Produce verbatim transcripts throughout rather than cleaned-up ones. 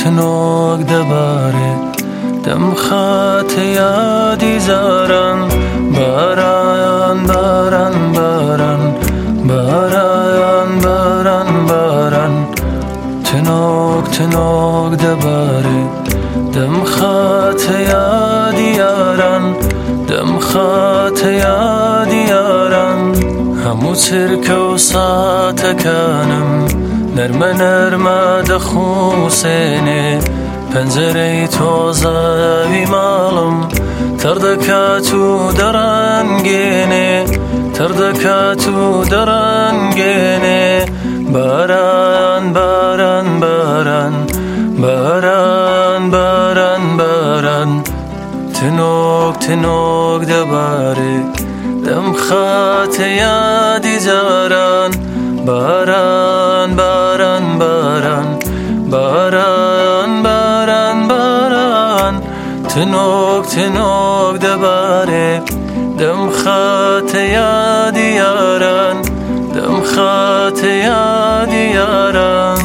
تنۆک دەبارێ دەم خاتە یادی زاران باران باران باران باران باران باران تنۆک تنۆک دەبارێ دەم خاتە یادی یاران دەم خاتە یادی یاران هەموو چرکە و ساتەکانم نەرمە نەرمە دەخوسێنێ پەنجەرەی تۆزەوی ماڵم تەڕ دەکات و دەڕەنگێنێ تەڕ دەکات و دەڕەنگێنێ باران باران باران باران باران باران تنۆک تنۆک دەبارێ دەم خاتە یادی جاران باران باران باران باران باران باران تنۆک تنۆک دەبارێ دەم خاتە یادی یاران دەم خاتە یادی یاران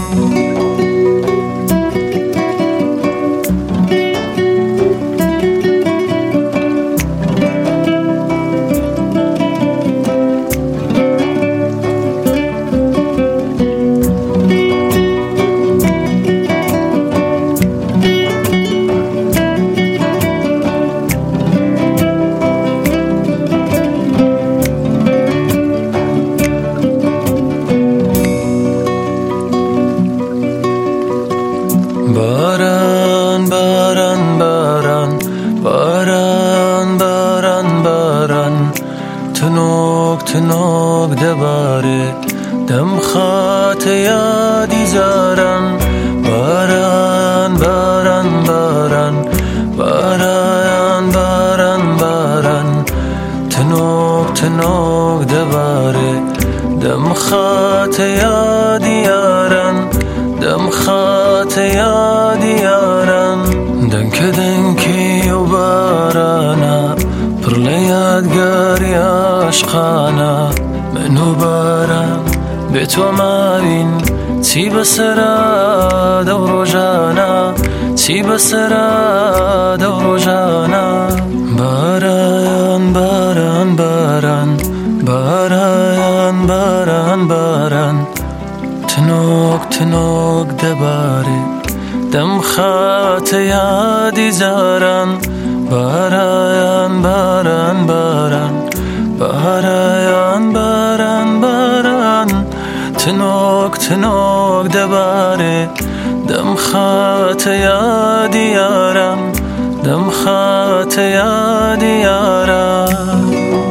باران باران باران باران باران باران تنۆک تنۆک دەبارێ دەم خاتە یادی زاران باران باران باران باران باران باران تنۆک تنۆک دەبارێ دەم خاتە یادی یاران دەم خاتە یادی یاران دەنکە دەنکی و بارانە پڕ لە یادگاری عاشقانە من و باران بێ تۆ ماوین چی بەسەرا دەو ڕۆژانە چی بەسەرا دەو ڕۆژانە باران باران باران باران باران باران تنۆک تنۆک دەبارێ دەم خاتە یادی زاران باران باران باران باران باران باران تنۆک تنۆک دەبارێ دەم خاتە یادی یاران دەم خاتە یادی یاران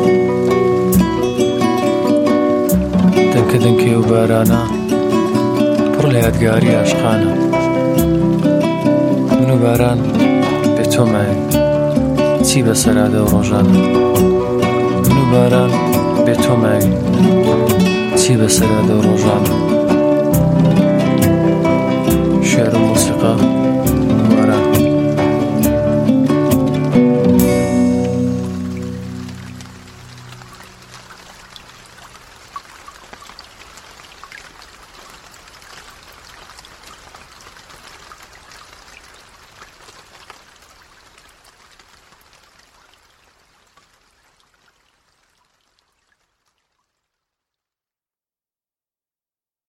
دەنکە دەنکی و بارانە پڕ لە یادگاری عاشقانە من و باران بێ تۆ ماین چی بەسەرا دەو ڕۆژانە من و باران بێ تۆ ماین چی بەسەرا دەو ڕۆژانە شێعر و موسیقا